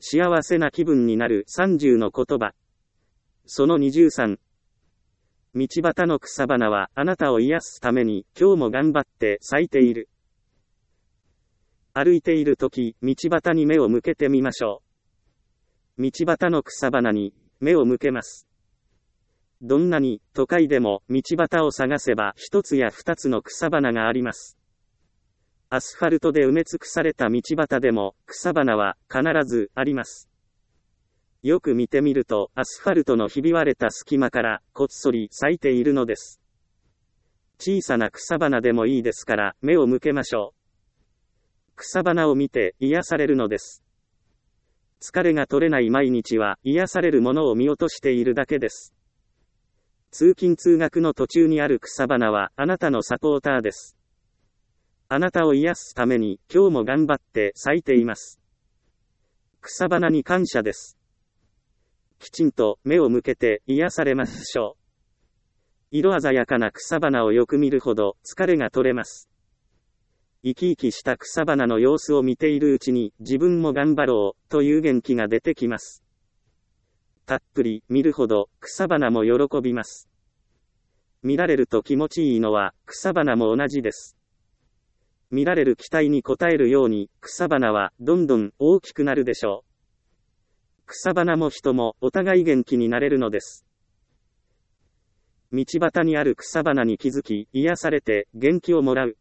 幸せな気分になる30の言葉。その23。道端の草花はあなたを癒すために今日も頑張って咲いている。歩いているとき、道端に目を向けてみましょう。道端の草花に目を向けます。どんなに都会でも道端を探せば一つや二つの草花があります。アスファルトで埋め尽くされた道端でも草花は必ずあります。よく見てみるとアスファルトのひび割れた隙間からこっそり咲いているのです。小さな草花でもいいですから目を向けましょう。草花を見て癒されるのです。疲れが取れない毎日は癒されるものを見落としているだけです。通勤通学の途中にある草花はあなたのサポーターです。あなたを癒すために今日も頑張って咲いています。草花に感謝です。きちんと目を向けて癒されましょう。色鮮やかな草花をよく見るほど疲れが取れます。生き生きした草花の様子を見ているうちに自分も頑張ろうという元気が出てきます。たっぷり見るほど草花も喜びます。見られると気持ちいいのは草花も同じです。見られる期待に応えるように草花はどんどん大きくなるでしょう。草花も人もお互い元気になれるのです。道端にある草花に気づき癒されて元気をもらう。